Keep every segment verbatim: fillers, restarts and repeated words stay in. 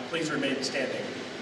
please remain standing.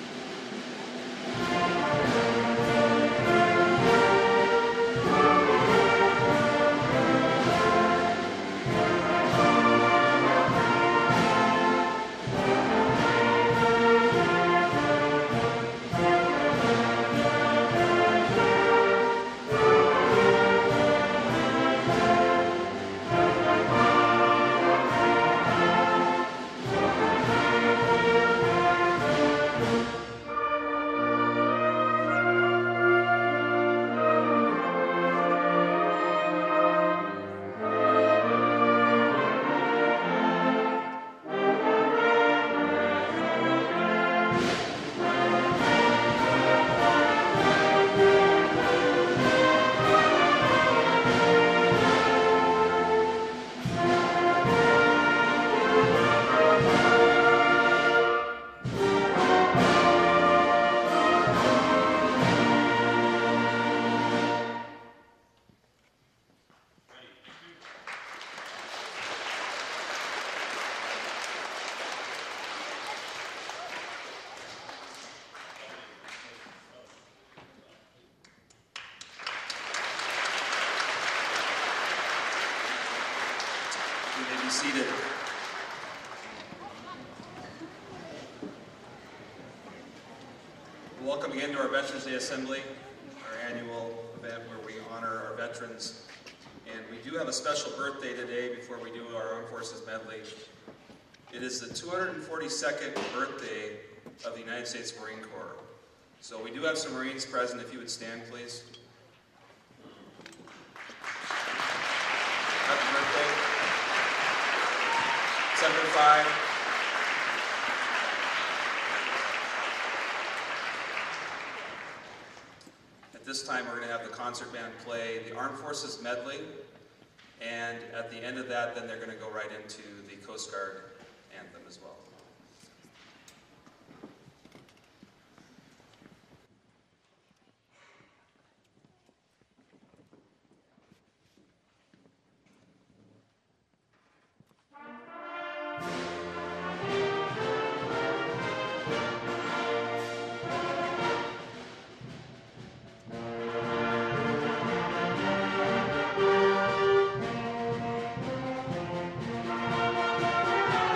Be seated. Welcome again to our Veterans Day Assembly, our annual event where we honor our veterans. And we do have a special birthday today before we do our Armed Forces medley. It is the two hundred forty-second birthday of the United States Marine Corps. So we do have some Marines present. If you would stand, please. Happy birthday. Senator five. At this time, we're going to have the concert band play the Armed Forces medley, and at the end of that, then they're going to go right into the Coast Guard anthem as well. Thank you.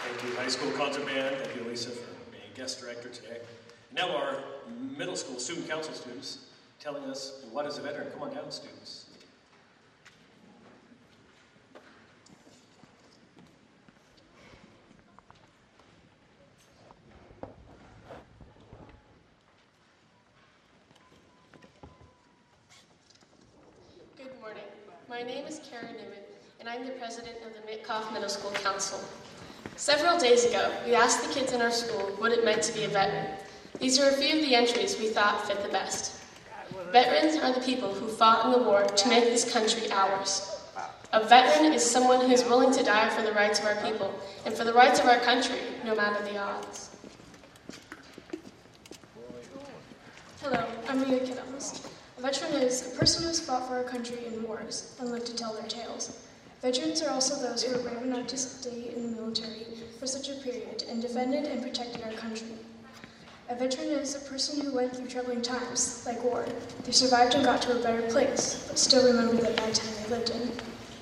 Thank you, high school concert band. Thank you, Lisa, for being a guest director today. Now our middle school student council students telling us what is a veteran. Come on down, students. Good morning. My name is Karen Newman, and I'm the president of the Mitkoff Middle School Council. Several days ago, we asked the kids in our school what it meant to be a veteran. These are a few of the entries we thought fit the best. Veterans are the people who fought in the war to make this country ours. A veteran is someone who is willing to die for the rights of our people and for the rights of our country, no matter the odds. Hello, I'm Mia Kidams. A veteran is a person who has fought for our country in wars and lived to tell their tales. Veterans are also those who are brave enough to stay in the military for such a period and defended and protected our country. A veteran is a person who went through troubling times, like war. They survived and got to a better place, but still remember the bad time they lived in.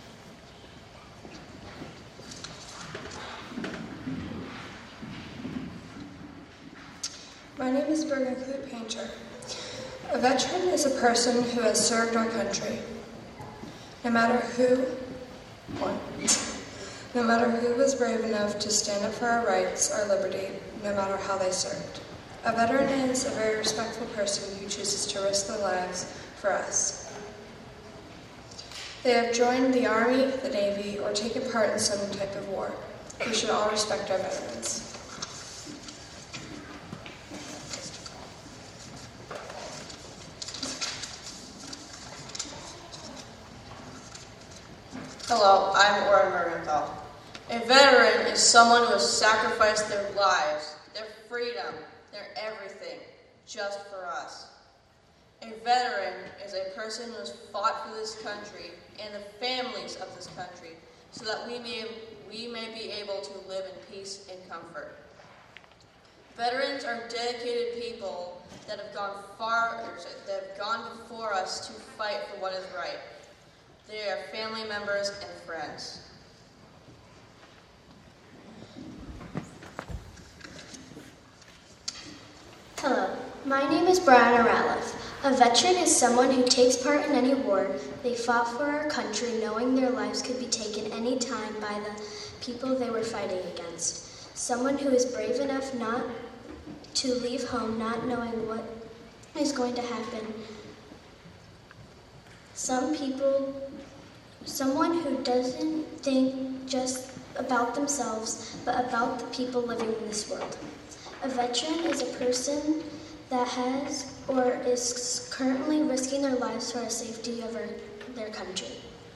My name is Bergen Clute Painter. A veteran is a person who has served our country. No matter who, no matter who was brave enough to stand up for our rights, our liberty, no matter how they served. A veteran is a very respectful person who chooses to risk their lives for us. They have joined the Army, the Navy, or taken part in some type of war. We should all respect our veterans. Hello, I'm Oren Mergenthal. A veteran is someone who has sacrificed their lives, their freedom, their everything, just for us. A veteran is a person who has fought for this country and the families of this country so that we may, we may be able to live in peace and comfort. Veterans are dedicated people that have gone far, that have gone before us to fight for what is right. They are family members and friends. Hello, my name is Brianna Ralph. A veteran is someone who takes part in any war. They fought for our country knowing their lives could be taken any time by the people they were fighting against. Someone who is brave enough not to leave home not knowing what is going to happen. Some people Someone who doesn't think just about themselves, but about the people living in this world. A veteran is a person that has or is currently risking their lives for the safety of our, their country.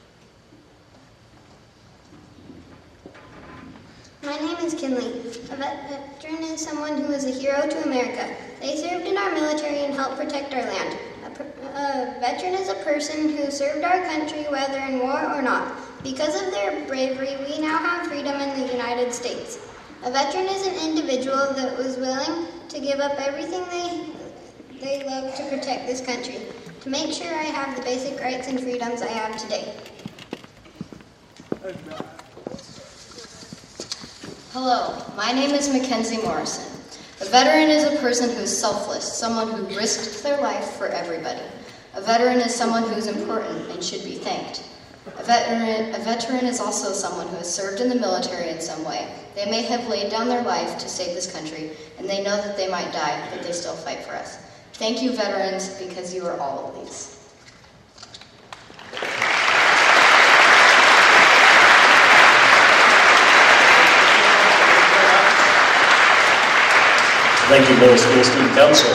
My name is Kinley. A veteran is someone who is a hero to America. They served in our military and helped protect our land. A veteran is a person who served our country whether in war or not. Because of their bravery, we now have freedom in the United States. A veteran is an individual that was willing to give up everything they, they love to protect this country, to make sure I have the basic rights and freedoms I have today. Hello, my name is Mackenzie Morrison. A veteran is a person who is selfless, someone who risked their life for everybody. A veteran is someone who is important and should be thanked. A veteran, a veteran is also someone who has served in the military in some way. They may have laid down their life to save this country, and they know that they might die, but they still fight for us. Thank you, veterans, because you are all of these. Thank you, Middle School Student Council.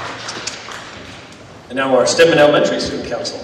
And now our Stedman Elementary Student Council.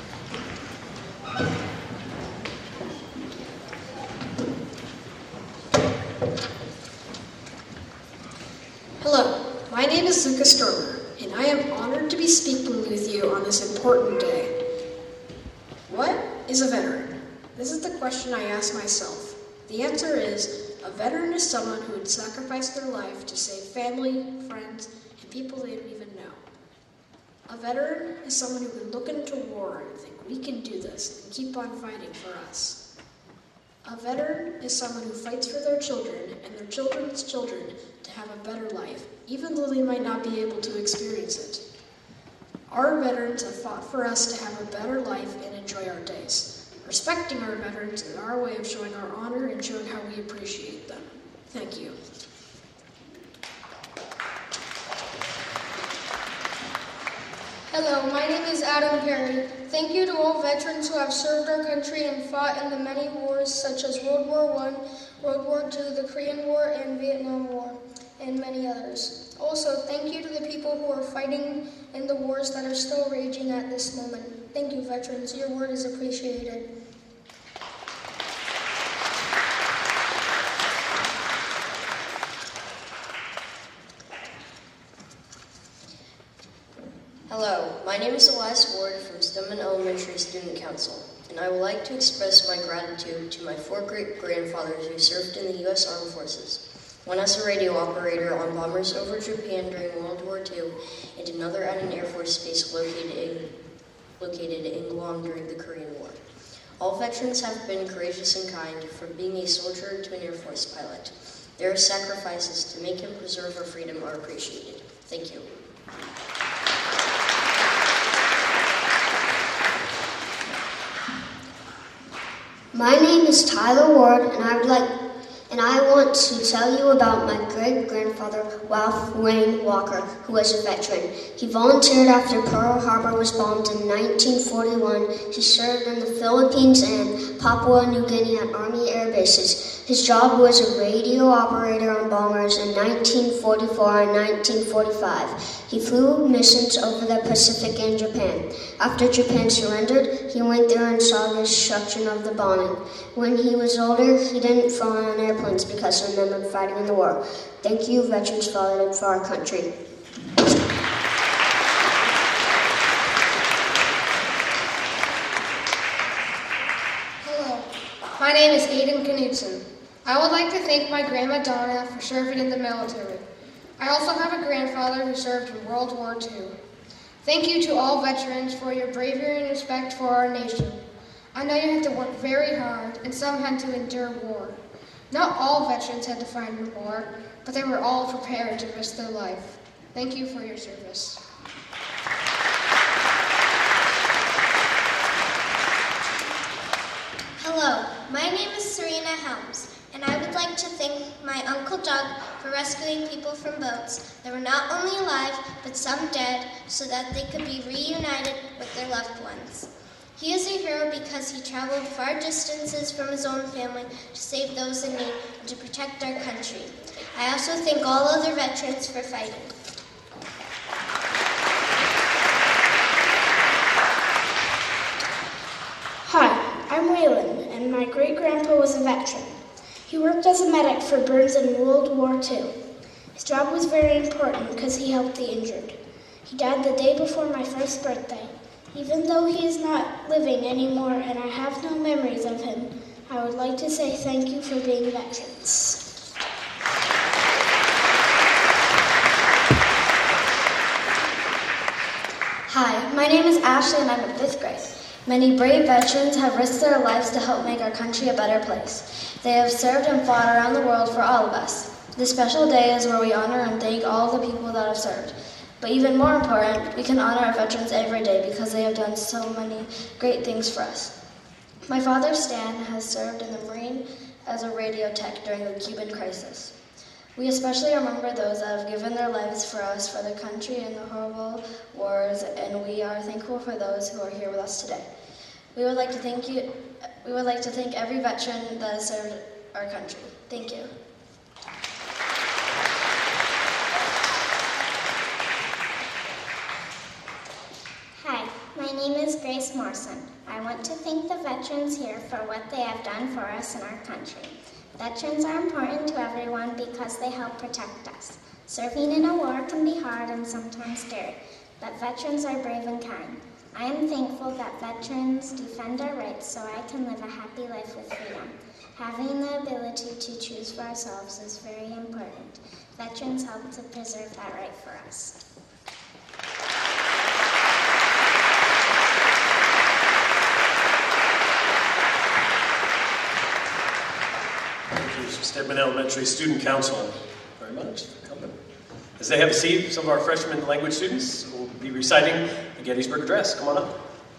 Hello, my name is Luca Stromer, and I am honored to be speaking with you on this important day. What is a veteran? This is the question I ask myself. The answer is, a veteran is someone who would sacrifice their life to save family, friends, and people they don't even know. A veteran is someone who can look into war and think, we can do this, and keep on fighting for us. A veteran is someone who fights for their children and their children's children to have a better life, even though they might not be able to experience it. Our veterans have fought for us to have a better life and enjoy our days. Respecting our veterans is our way of showing our honor and showing how we appreciate them. Thank you. Hello, my name is Adam Perry. Thank you to all veterans who have served our country and fought in the many wars such as World War One, World War Two, the Korean War, and Vietnam War, and many others. Also, thank you to the people who are fighting in the wars that are still raging at this moment. Thank you, veterans. Your word is appreciated. Hello, my name is Elias Ward from Stillman Elementary Student Council, and I would like to express my gratitude to my four great-grandfathers who served in the U S Armed Forces, one as a radio operator on bombers over Japan during World War Two, and another at an Air Force base located in, located in Guam during the Korean War. All veterans have been courageous and kind, from being a soldier to an Air Force pilot. Their sacrifices to make and preserve our freedom are appreciated. Thank you. My name is Tyler Ward, and I would like, and I want to tell you about my great-grandfather, Ralph Wayne Walker, who was a veteran. He volunteered after Pearl Harbor was bombed in nineteen forty-one. He served in the Philippines and Papua New Guinea at Army air bases. His job was a radio operator on bombers in nineteen forty-four and nineteen forty-five. He flew missions over the Pacific and Japan. After Japan surrendered, he went there and saw the destruction of the bombing. When he was older, he didn't fly on airplanes because of men fighting in the war. Thank you, veterans, fighting for our country. Hello, my name is Aiden Knudsen. I would like to thank my grandma Donna for serving in the military. I also have a grandfather who served in World War Two. Thank you to all veterans for your bravery and respect for our nation. I know you had to work very hard, and some had to endure war. Not all veterans had to fight in war, but they were all prepared to risk their life. Thank you for your service. Hello, my name is Serena Helms, and I would like to thank my Uncle Doug for rescuing people from boats that were not only alive, but some dead, so that they could be reunited with their loved ones. He is a hero because he traveled far distances from his own family to save those in need and to protect our country. I also thank all other veterans for fighting. Hi, I'm Waylon, and my great-grandpa was a veteran. He worked as a medic for burns in World War Two. His job was very important because he helped the injured. He died the day before my first birthday. Even though he is not living anymore and I have no memories of him, I would like to say thank you for being veterans. Hi, my name is Ashley and I'm in fifth grade. Many brave veterans have risked their lives to help make our country a better place. They have served and fought around the world for all of us. This special day is where we honor and thank all the people that have served. But even more important, we can honor our veterans every day because they have done so many great things for us. My father, Stan, has served in the Marine as a radio tech during the Cuban crisis. We especially remember those that have given their lives for us, for the country in the horrible wars, and we are thankful for those who are here with us today. We would like to thank you. We would like to thank every veteran that has served our country. Thank you. Hi, my name is Grace Morrison. I want to thank the veterans here for what they have done for us and our country. Veterans are important to everyone because they help protect us. Serving in a war can be hard and sometimes scary, but veterans are brave and kind. I am thankful that veterans defend our rights so I can live a happy life with freedom. Having the ability to choose for ourselves is very important. Veterans help to preserve that right for us. Elementary, Stedman Elementary Student Council very much for coming. As they have a seat, some of our freshman language students will be reciting the Gettysburg Address. Come on up.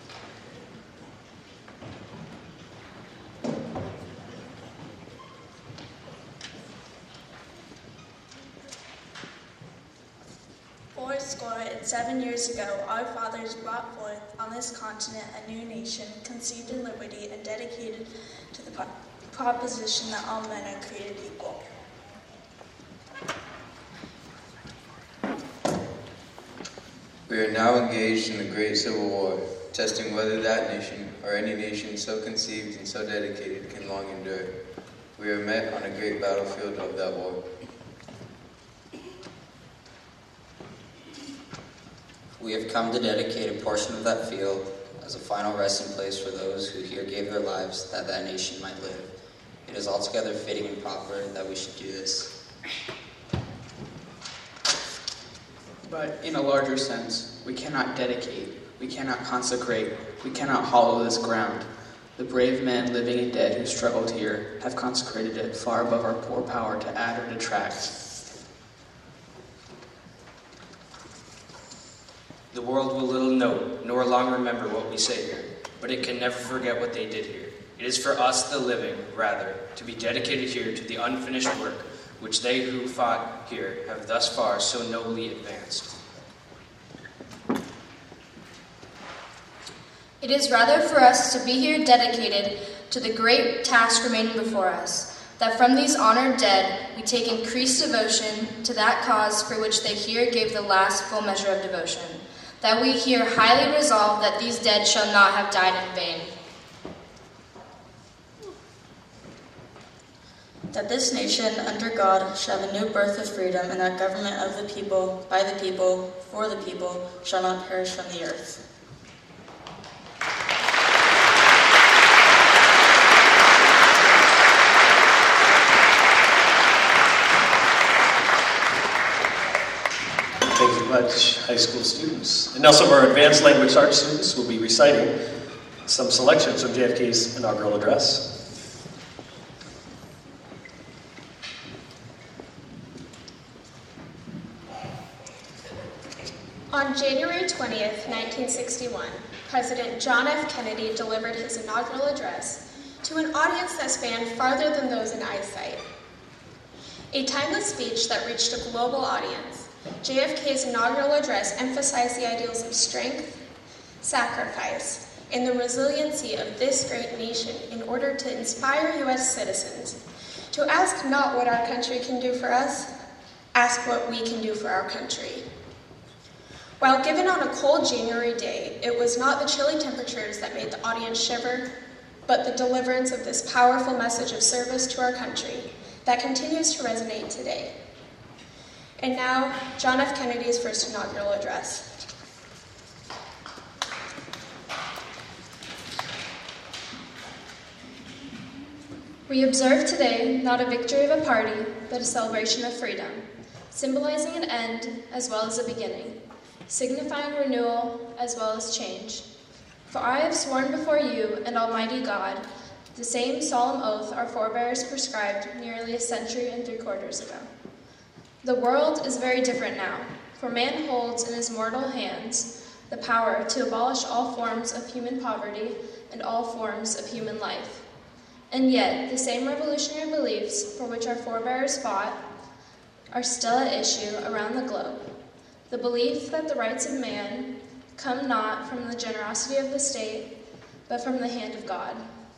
Four score and seven years ago, our fathers brought forth on this continent a new nation, conceived in liberty and dedicated to the pro proposition that all men are created equal. We are now engaged in the great Civil War, testing whether that nation, or any nation so conceived and so dedicated, can long endure. We are met on a great battlefield of that war. We have come to dedicate a portion of that field as a final resting place for those who here gave their lives that that nation might live. It is altogether fitting and proper that we should do this. But in a larger sense, we cannot dedicate, we cannot consecrate, we cannot hollow this ground. The brave men living and dead who struggled here have consecrated it far above our poor power to add or detract. The world will little note, nor long remember what we say here, but it can never forget what they did here. It is for us, the living, rather, to be dedicated here to the unfinished work which they who fought here have thus far so nobly advanced. It is rather for us to be here dedicated to the great task remaining before us, that from these honored dead we take increased devotion to that cause for which they here gave the last full measure of devotion, that we here highly resolve that these dead shall not have died in vain. That this nation, under God, shall have a new birth of freedom, and that government of the people, by the people, for the people, shall not perish from the earth. Thank you much, high school students. And now some of our advanced language arts students will be reciting some selections from J F K's inaugural address. On January twentieth, nineteen sixty-one, President John F. Kennedy delivered his inaugural address to an audience that spanned farther than those in eyesight. A timeless speech that reached a global audience, J F K's inaugural address emphasized the ideals of strength, sacrifice, and the resiliency of this great nation in order to inspire U S citizens to ask not what our country can do for us, ask what we can do for our country. While given on a cold January day, it was not the chilly temperatures that made the audience shiver, but the deliverance of this powerful message of service to our country that continues to resonate today. And now, John F. Kennedy's first inaugural address. We observe today not a victory of a party, but a celebration of freedom, symbolizing an end as well as a beginning, signifying renewal as well as change. For I have sworn before you and Almighty God the same solemn oath our forebears prescribed nearly a century and three quarters ago. The world is very different now, for man holds in his mortal hands the power to abolish all forms of human poverty and all forms of human life. And yet, the same revolutionary beliefs for which our forebears fought are still at issue around the globe. The belief that the rights of man come not from the generosity of the state, but from the hand of God.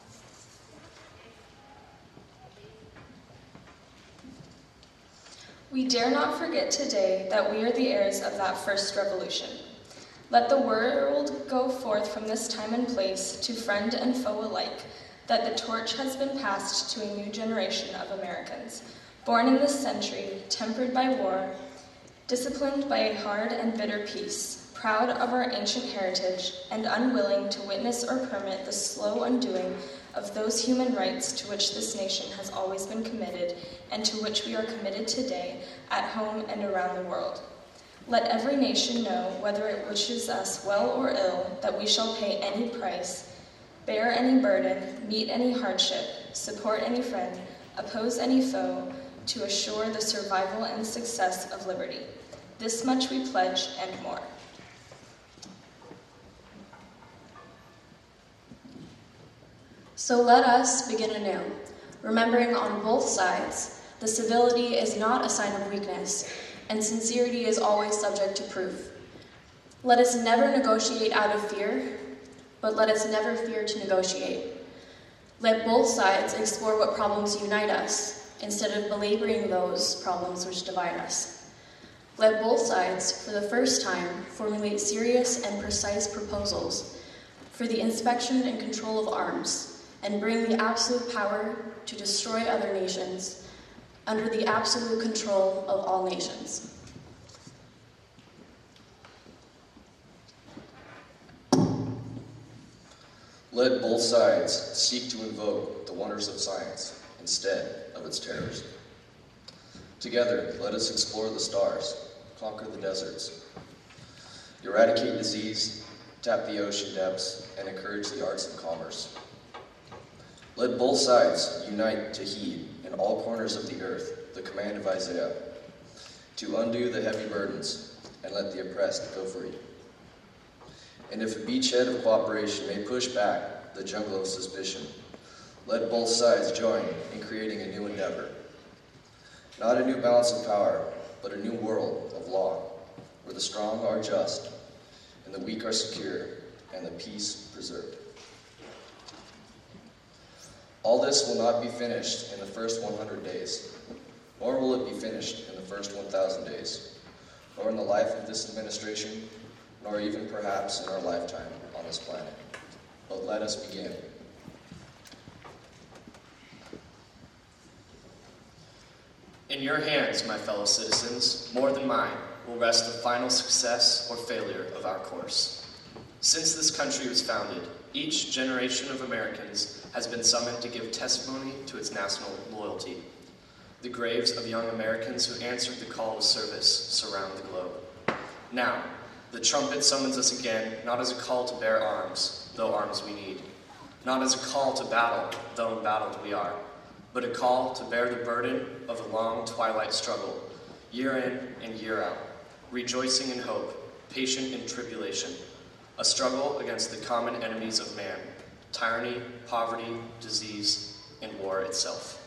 We dare not forget today that we are the heirs of that first revolution. Let the world go forth from this time and place to friend and foe alike, that the torch has been passed to a new generation of Americans, born in this century, tempered by war, disciplined by a hard and bitter peace, proud of our ancient heritage, and unwilling to witness or permit the slow undoing of those human rights to which this nation has always been committed, and to which we are committed today, at home and around the world. Let every nation know, whether it wishes us well or ill, that we shall pay any price, bear any burden, meet any hardship, support any friend, oppose any foe, to assure the survival and success of liberty. This much we pledge and more. So let us begin anew, remembering on both sides the civility is not a sign of weakness, and sincerity is always subject to proof. Let us never negotiate out of fear, but let us never fear to negotiate. Let both sides explore what problems unite us, instead of belaboring those problems which divide us. Let both sides, for the first time, formulate serious and precise proposals for the inspection and control of arms, and bring the absolute power to destroy other nations under the absolute control of all nations. Let both sides seek to invoke the wonders of science instead of its terrors. Together, let us explore the stars, conquer the deserts, eradicate disease, tap the ocean depths, and encourage the arts and commerce. Let both sides unite to heed in all corners of the earth the command of Isaiah, to undo the heavy burdens and let the oppressed go free. And if a beachhead of cooperation may push back the jungle of suspicion, let both sides join in creating a new endeavor. Not a new balance of power, but a new world of law, where the strong are just, and the weak are secure, and the peace preserved. All this will not be finished in the first one hundred days, nor will it be finished in the first one thousand days, nor in the life of this administration, nor even perhaps in our lifetime on this planet. But let us begin. In your hands, my fellow citizens, more than mine, will rest the final success or failure of our course. Since this country was founded, each generation of Americans has been summoned to give testimony to its national loyalty. The graves of young Americans who answered the call to service surround the globe. Now, the trumpet summons us again, not as a call to bear arms, though arms we need, not as a call to battle, though embattled we are, but a call to bear the burden of a long twilight struggle, year in and year out, rejoicing in hope, patient in tribulation, a struggle against the common enemies of man, tyranny, poverty, disease, and war itself.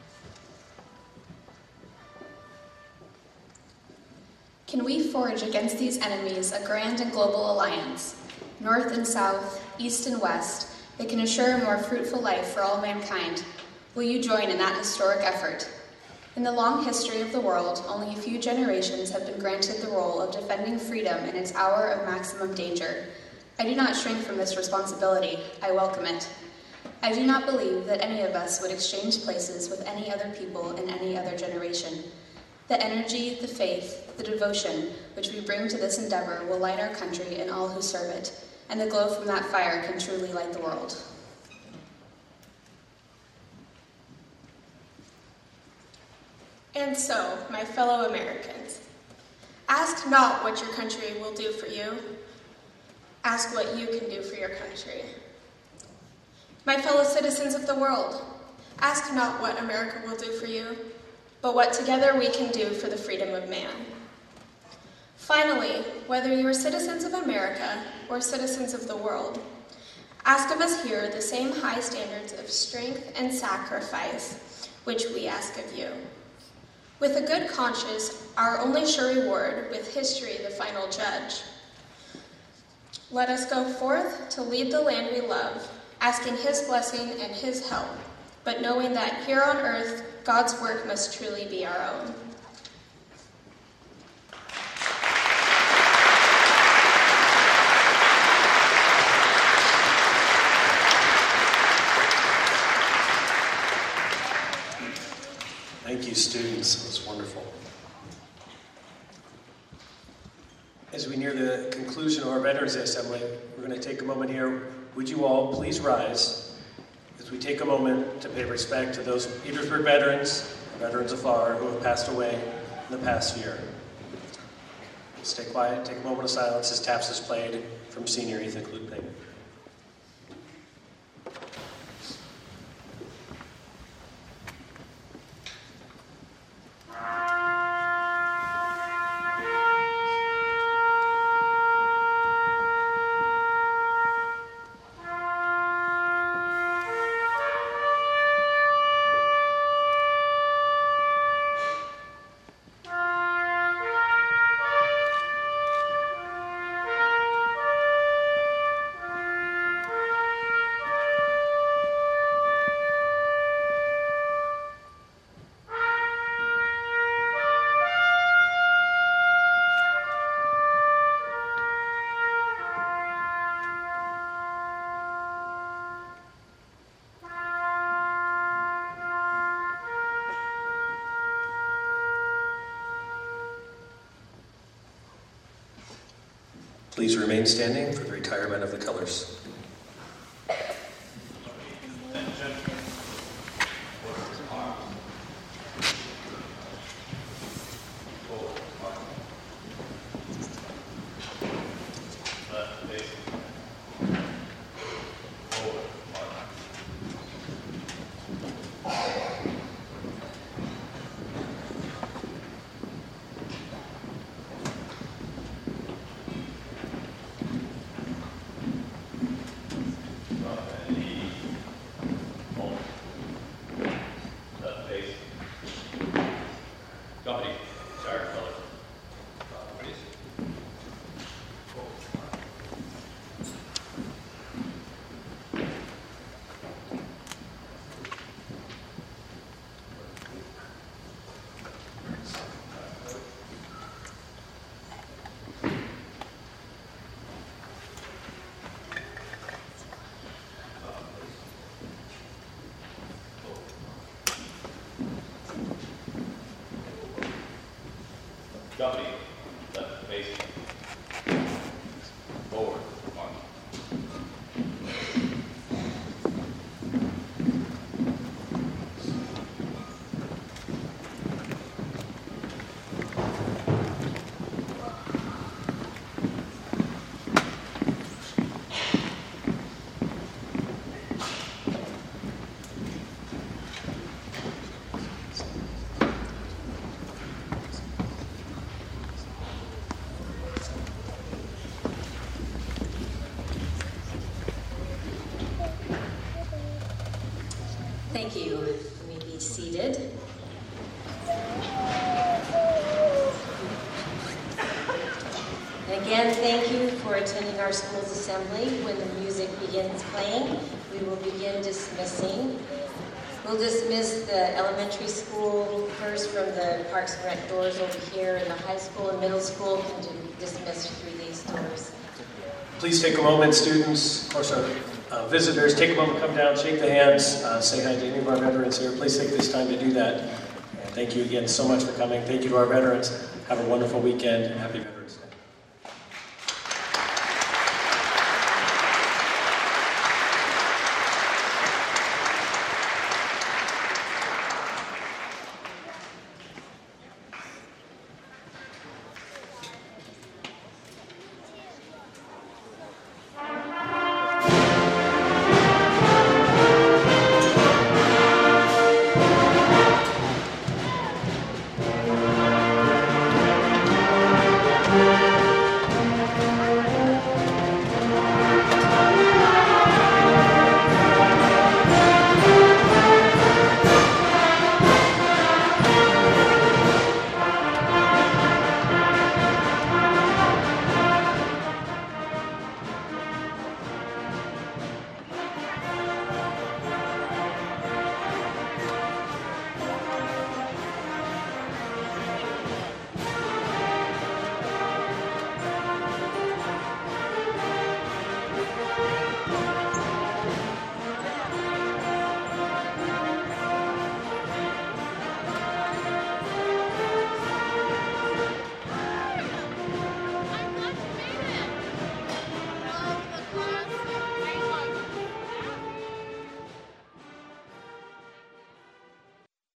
Can we forge against these enemies a grand and global alliance, north and south, east and west, that can assure a more fruitful life for all mankind? Will you join in that historic effort? In the long history of the world, only a few generations have been granted the role of defending freedom in its hour of maximum danger. I do not shrink from this responsibility. I welcome it. I do not believe that any of us would exchange places with any other people in any other generation. The energy, the faith, the devotion which we bring to this endeavor will light our country and all who serve it, and the glow from that fire can truly light the world. And so, my fellow Americans, ask not what your country will do for you. Ask what you can do for your country. My fellow citizens of the world, ask not what America will do for you, but what together we can do for the freedom of man. Finally, whether you are citizens of America or citizens of the world, ask of us here the same high standards of strength and sacrifice which we ask of you. With a good conscience, our only sure reward, with history the final judge. Let us go forth to lead the land we love, asking his blessing and his help, but knowing that here on earth, God's work must truly be our own. Thank you, students. It was wonderful. As we near the conclusion of our Veterans Day Assembly, we're going to take a moment here. Would you all please rise as we take a moment to pay respect to those Petersburg veterans, veterans afar, who have passed away in the past year. Stay quiet, take a moment of silence as taps is played from Senior Ethan Kluping. Please remain standing for the retirement of the colors. Company, left facing. Forward, march. Thank you. You may be seated. And again, thank you for attending our school's assembly. When the music begins playing, we will begin dismissing. We'll dismiss the elementary school first from the Parks and Rec doors over here, and the high school and middle school can do, dismiss through these doors. Please take a moment, students, of course our uh, visitors, take a moment, come down, shake the hands, uh, say hi to any of our veterans here. Please take this time to do that. And thank you again so much for coming. Thank you to our veterans. Have a wonderful weekend. Happy Veterans Day.